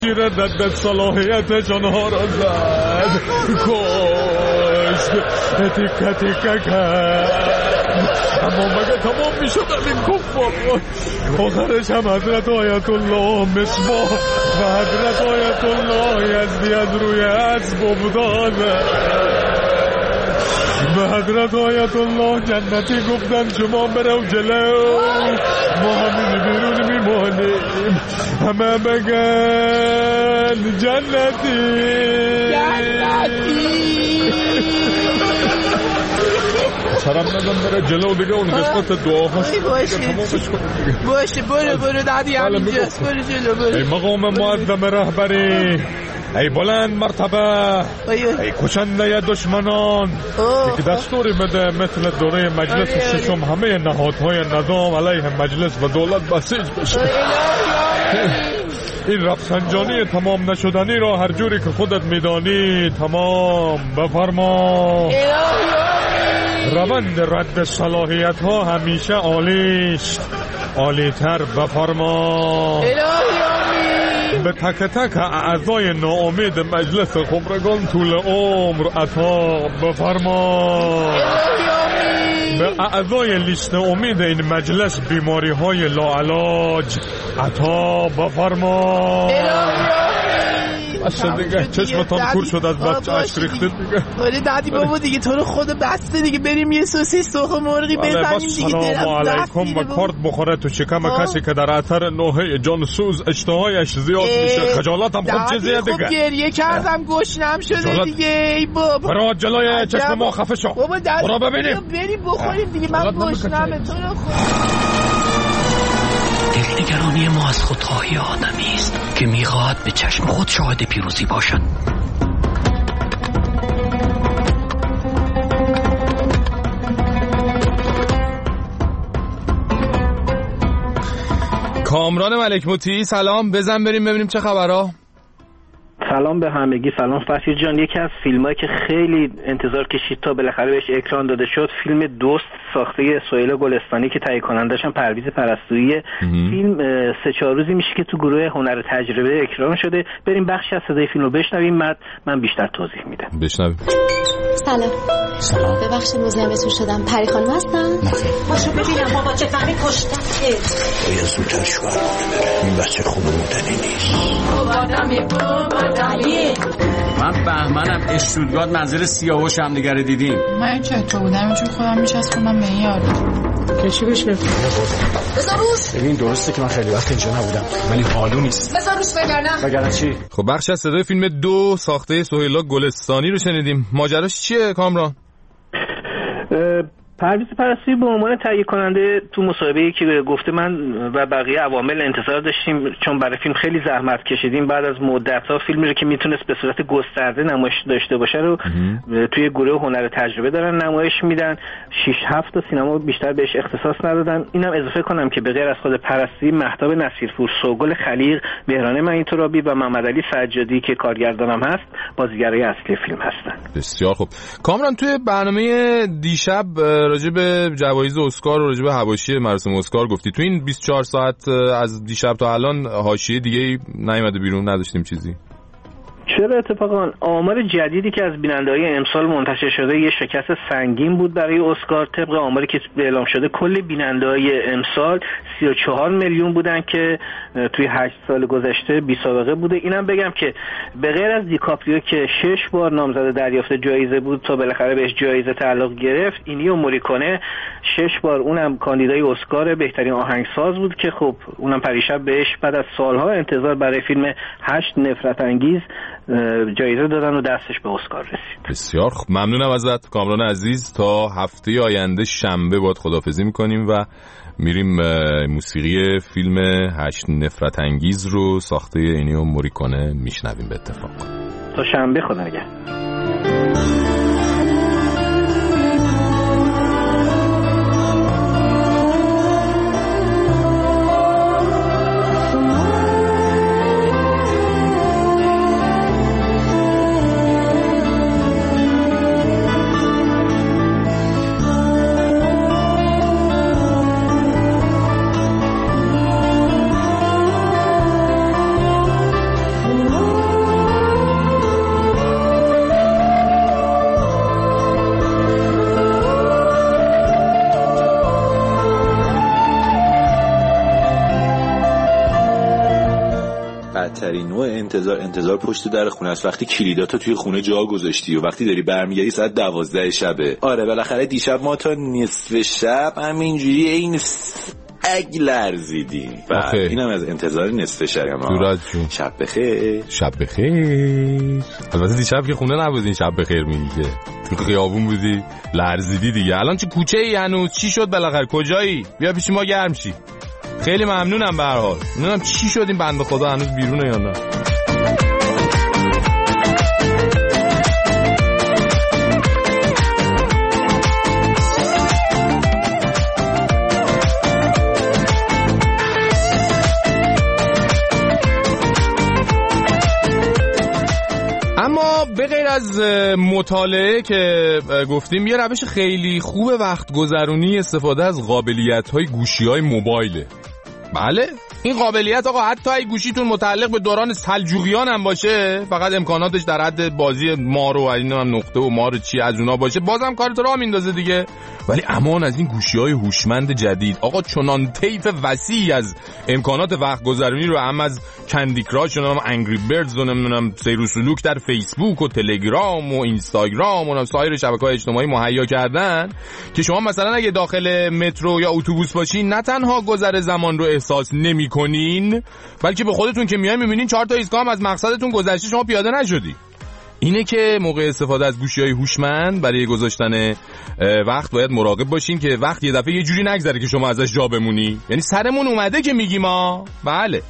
رد صلاحیتشان ها را زد، کشت، تیکه تیکه کرد، اما مگه تمام می شدن این کفار؟ آخرش هم حضرت آیت الله مصباح و حضرت آیت الله یزدی از روی اسب افتاده. به حضرت آیت الله جنتی گفتن شما برو جلو، ما همین بیرون میمانیم. همه بگن جنتی. سرم ندم بره جلو دیگه، اون قسمت دعاهاش باشه برو دادی همینجاست، برو جلو برو. ای مقام معظم رهبری، ای بلند مرتبه، ای کشنده دشمنان، یک دستوری بده مثل دوره مجلس ششم همه نهادهای نظام علیه مجلس و دولت بسیج بشه. این رفسنجانی تمام نشدنی را هر جوری که خودت میدانی تمام بفرما. روند رد صلاحیت ها همیشه عالیست، عالیتر بفرما. به تک تک اعضای ناامید مجلس خبرگان طول عمر عطا بفرما. به اعضای لیست امید این مجلس بیماری های لاعلاج عطا بفرما. اصلا دیگه چشمتان کور شد از بچه اشک ریختید دیگه. آره دادی بابا دیگه تو رو خود بسته دیگه، بریم یه سوسیس سرخ مرغی بزنیم دیگه. سلام علیکم و کارت بخوره تو شکم کسی که در اثر نوحه جانسوز اشتهایش زیاد میشه. خجالتم خود چیزیه دیگه. خب گریه کردم گشنم شده دیگه. ای بابا برو جلوی چشم ما خفه شو. برو ببینیم. بریم بخوریم دیگه، من گشنمه تو رو دلنگرانی ما از خودخواهی آدمی است که میخواهد به چشم خود شاهد پیروزی باشد. کامران ملک مطیعی سلام، بزن بریم ببینیم چه خبرها. سلام به همگی. سلام فرشید جان. یکی از فیلمایی که خیلی انتظار کشید تا بالاخره بهش اکران داده شد فیلم دوست ساخته سهیل گلستانی که تهیه کنندش هم پرویز پرستویی. فیلم 3-4 روزی میشه که تو گروه هنر تجربه اکران شده. بریم بخشی از صدای فیلم رو بشنویم، من بیشتر توضیح میدم. بشنویم. سلام. ببخشید مزاحمتون شدم. پری خانم هستن؟ باشو ببینم بابا چه فهمی کشتن. باید زودتر شوهر کنه، این بچه خوب بودنی نیست. من بهمنم اشتودگارد منزل سیاوش هم دیگر دیدیم. من چطور بودم چون خودم میچسبونم به این یارو. کشی بش بفرم بذار روش. ببین درسته که من خیلی وقت اینجا نبودم ولی حالو نیست. بذار روش وگرنه چی؟ خب بخش از صدای فیلم 2 ساخته سهیل گلستانی رو شنیدیم. ماجراش چیه کامران؟ پرویز پرستویی به عنوان تهیه کننده تو مصاحبه‌ای که گفته من و بقیه عوامل انتظار داشتیم، چون برای فیلم خیلی زحمت کشیدیم، بعد از مدت‌ها فیلمی رو که میتونست به صورت گسترده نمایش داشته باشه رو توی گروه هنر تجربه دارن نمایش میدن. 6-7 تا سینما بیشتر بهش اختصاص ندادن. اینم اضافه کنم که به غیر از خود پرستویی، مهتاب نصیرپور، سوگل خلیق، بهران معین‌ترابی و محمد علی سجادی که کارگردانم هست بازیگرای اصلی فیلم هستن. بسیار خوب. کامران توی برنامه دیشب راجع به جوایز اسکار و راجع به حواشی مراسم اسکار گفتی. تو این 24 ساعت از دیشب تا الان حاشیه دیگه نیومده بیرون؟ نداشتیم چیزی؟ چرا اتفاقا آمار جدیدی که از بیننده‌های امسال منتشر شده یه شکست سنگین بود برای اسکار. طبق آماری که اعلام شده کل بیننده‌های امسال 34 میلیون بودن که توی 8 سال گذشته بی سابقه بوده. اینم بگم که به غیر از دیکاپریو که 6 بار نامزد دریافت جایزه بود تا بالاخره بهش جایزه تعلق گرفت، اینیو موریکونه 6 بار اونم کاندیدای اسکار بهترین آهنگساز بود که خب اونم پریشب بهش بعد از سالها انتظار برای فیلم 8 نفرت انگیز جایزه دادن و دستش به اسکار رسید. بسیار خوب. ممنونم ازت کامران عزیز. تا هفته آینده شنبه باید خداحافظی میکنیم و میریم موسیقی فیلم 8 نفرت انگیز رو ساخته اینیو موریکونه میشنویم. به اتفاق تا شنبه خدا نگهدار. بدترین نوع انتظار پشت در خونه است، وقتی کلیداتو توی خونه جا گذاشتی و وقتی داری برمیگردی ساعت 12 شبه. آره بالاخره دیشب ما تا نصف شب همینجوری این لرزیدیم. اینم از انتظار نصف شب. شب بخیر. شب بخیر. البته دیشب که خونه نبودین شب بخیر میگی که تو خیابون بودی لرزیدی دیگه. الان چه کوچه ای هنوز؟ چی شد بالاخره؟ کجایی؟ بیا پیش ما گرم شی. خیلی ممنونم به هر حال. نمیدونم چی شد این بنده خدا هنوز بیرونه یا نه. اما به غیر از مطالعه که گفتیم، یه روش خیلی خوب وقت گذرونی استفاده از قابلیت‌های گوشی‌های موبایله. بله، این قابلیت آقا حتی اگه گوشیتون متعلق به دوران سلجوقیان هم باشه، فقط امکاناتش در حد بازی مار و اینم نقطه و مار چی از اونا باشه، بازم کارت راه میندازه دیگه. ولی امان از این گوشی‌های هوشمند جدید آقا، چنان طیف وسیعی از امکانات وقت گذرونی رو هم از کندی کراش و انگری بردز و نمیدونم سیر و سلوک در فیسبوک و تلگرام و اینستاگرام و سایر شبکه‌های اجتماعی مهیا کردن که شما مثلا اگه داخل مترو یا اتوبوس باشین نه تنها گذر زمان رو احساس نمی‌کنین، بلکه به خودتون که میای می‌بینین 4 تا ایستگاه هم از مقصدتون گذشته، شما پیاده نشدی. اینه که موقع استفاده از گوشی‌های هوشمند برای گذاشتن وقت باید مراقب باشین که وقت یه دفعه یه جوری نگذره که شما ازش جا بمونی. یعنی سرمون اومده که میگیم ما. بله.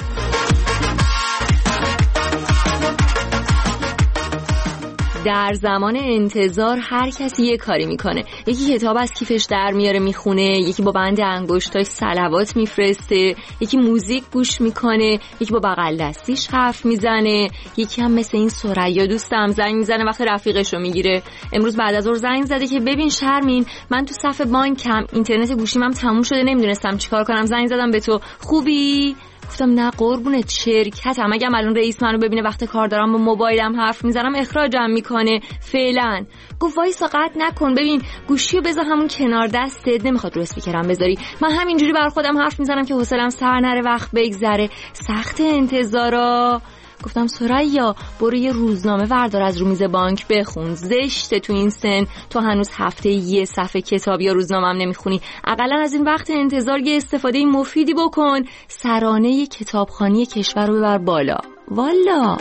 در زمان انتظار هر کسی یه کاری میکنه. یکی کتاب از کیفش در میاره میخونه، یکی با بند انگشتاش صلوات میفرسته، یکی موزیک گوش میکنه، یکی با بغل دستیش حرف میزنه، یکی هم مثل این ثریا دوستم زنگ میزنه وقتی رفیقشو میگیره. امروز بعد از ظهر زنگ زده که ببین شرمین، من تو صف بانکم، اینترنت گوشیمم تموم شده، نمیدونستم چیکار کنم، زنگ زدم به تو، خوبی؟ گفتم نه قربونت، شرکتم، اگه الان رئیس منو ببینه وقت کار دارم با موبایلم حرف میزنم اخراجم میکنه فعلا. گفت وایسا قطع نکن، ببین گوشیو بذار همون کنار دستت، نمیخواد رو اسپیکرم بذاری، من همینجوری بر خودم حرف میزنم که حوصله‌ام سر نره وقت بگذره، سخت انتظارا. گفتم ثریا برو یه روزنامه وردار از رو میز بانک بخون، زشته تو این سن تو هنوز هفته یه صفحه کتاب یا روزنامه هم نمیخونی، اقلا از این وقت انتظار یه استفاده مفیدی بکن، سرانه کتابخوانی کشور رو ببر بالا. والا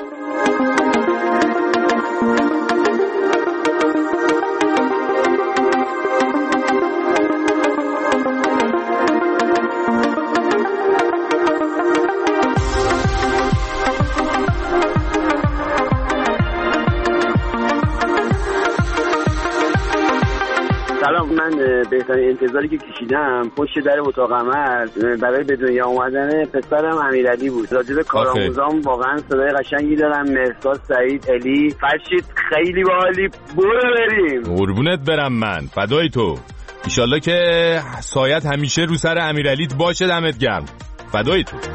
من بهترین انتظاری که کشیدم پشت در اتاق عمل برای به دنیا اومدن پسرم امیرعلی بود. راجب کارآموزام واقعا صدای قشنگی دارم، مهرساد، سعید، الی، فرشید، خیلی باحالی، برو بریم. قربونت برم، من فدای تو. انشالله که سایت همیشه رو سر امیرعلیت باشه، دمت گرم، فدای تو.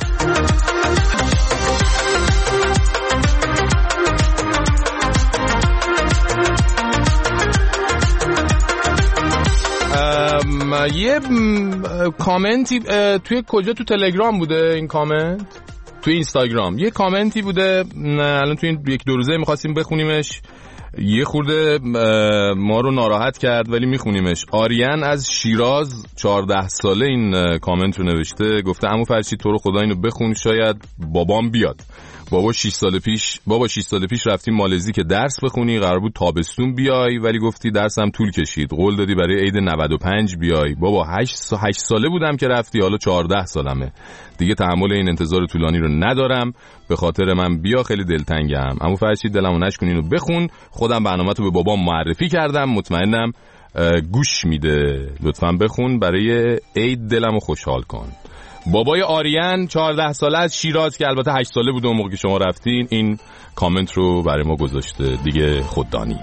یه کامنتی توی کجا، تو تلگرام بوده این کامنت؟ توی اینستاگرام یه کامنتی بوده، الان توی این 1-2 روزه می‌خواستیم بخونیمش، یه خورده ما رو ناراحت کرد ولی میخونیمش. آریان از شیراز 14 ساله این کامنت رو نوشته، گفته عمو فرشید تو رو خدا اینو بخون شاید بابام بیاد. بابا 6 سال پیش رفتیم مالزی که درس بخونی، قرار بود تابستون بیای ولی گفتی درسم طول کشید، قول دادی برای عید 95 بیای. بابا 8 ساله بودم که رفتی، حالا 14 سالمه دیگه، تحمل این انتظار طولانی رو ندارم، به خاطر من بیا، خیلی دلتنگم. عمو فرشید دلمو نشکن، اینو بخون، خودم برنامه‌تو به بابام معرفی کردم، مطمئنم گوش میده، لطفاً بخون برای عید دلمو خوشحال کن. بابای آریان 14 ساله از شیراز که البته 8 ساله بود اون موقع که شما رفتین، این کامنت رو برای ما گذاشته، دیگه خود دانید.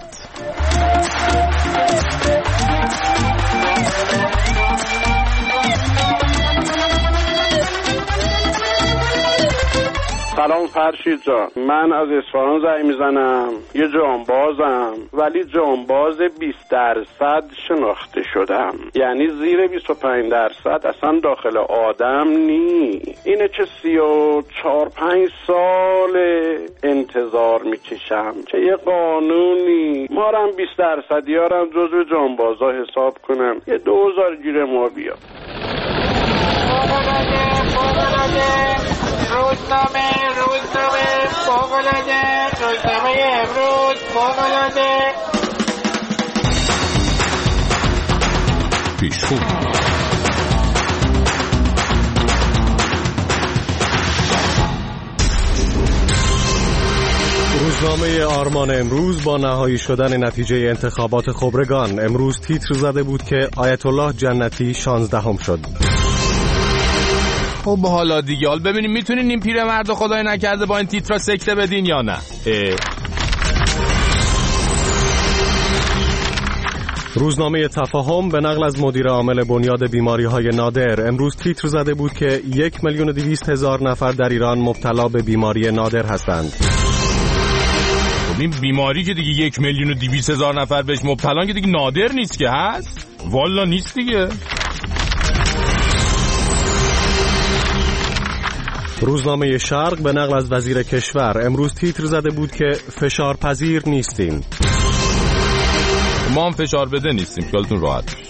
سلام فرشید جان، من از اصفهان زنگ میزنم، یه جانبازم ولی جانباز 20% شناخته شدم، یعنی زیر 25% اصلا داخل آدم نی. اینه که 34-5 سال انتظار میکشم که یه قانونی مارم 20% یارم جزو جانبازا حساب کنم، یه 2000 گیر ما بیاد. روزنامه فوق‌العاده، روزنامه امروز فوق‌العاده. پیشخو روزنامه آرمان امروز با نهایی شدن نتیجه انتخابات خبرگان امروز تیتر زده بود که آیت الله جنتی 16ام شد. خب حالا دیگه حال ببینیم میتونین این پیرمرد خدای نکرده با این تیترا سکته بدین یا نه. روزنامه تفاهم به نقل از مدیر عامل بنیاد بیماری‌های نادر امروز تیتر زده بود که 1,200,000 نفر در ایران مبتلا به بیماری نادر هستند. خب این بیماری که دیگه 1,200,000 نفر بهش مبتلان که دیگه نادر نیست که هست؟ والا نیست دیگه. روزنامه شرق به نقل از وزیر کشور امروز تیتر زده بود که فشارپذیر نیستیم. ما هم فشار بده نیستیم، خیالتون راحت باشه.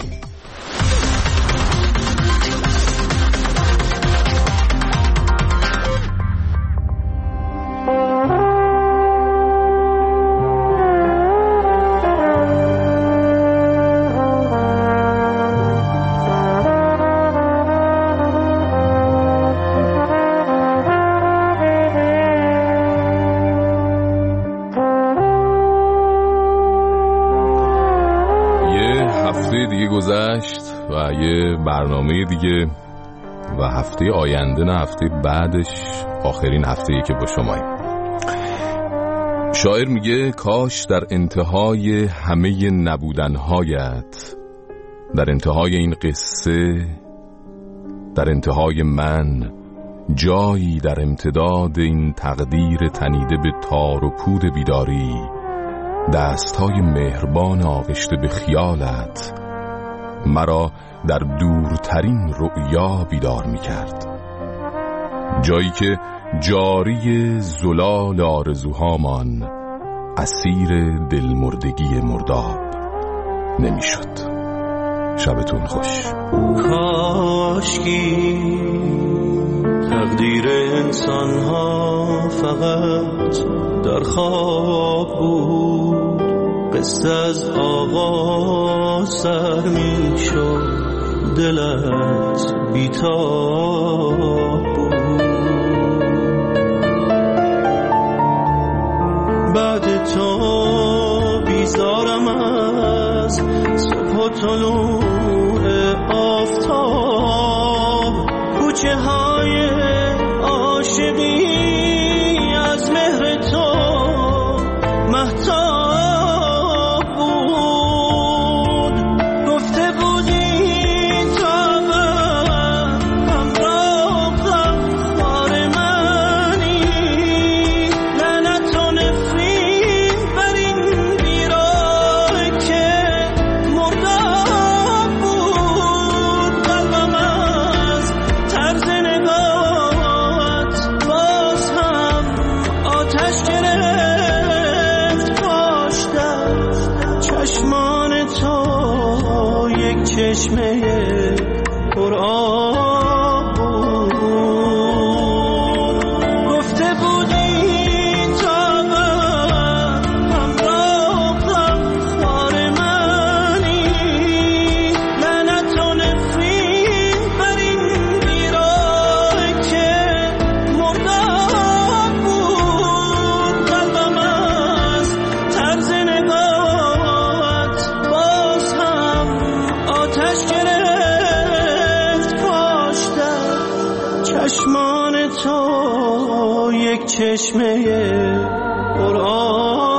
گذشت و یه برنامه دیگه و هفته آینده نه هفته بعدش آخرین هفته‌ای که با شماییم. شاعر میگه کاش در انتهای همه نبودنهایت، در انتهای این قصه، در انتهای من، جایی در امتداد این تقدیر تنیده به تار و پود بیداری، دستهای مهربان آغشته به خیالت مرا در دورترین رؤیا بیدار می کرد. جایی که جاری زلال آرزوهامان اسیر دلمردگی مرداب نمی شد. شبتون خوش. کاشکی تقدیر انسانها فقط در خواب بود، قصه از آغاز سر می شد، دلت بیتاب بود. بعد تو بیزارم از صبح و طلوع آفتاب، کوچه های عاشقی از مهر تو مهتاب. چشمه قرآن بود، گفته بودی تا من همراه غمخوار منی، لعنت و نفرین بر این بیراه که مرداب بود. قلبم از طرز نگاهت باز هم آتش گرفت، پاشتم چشمان تو یک چشمه قرآن.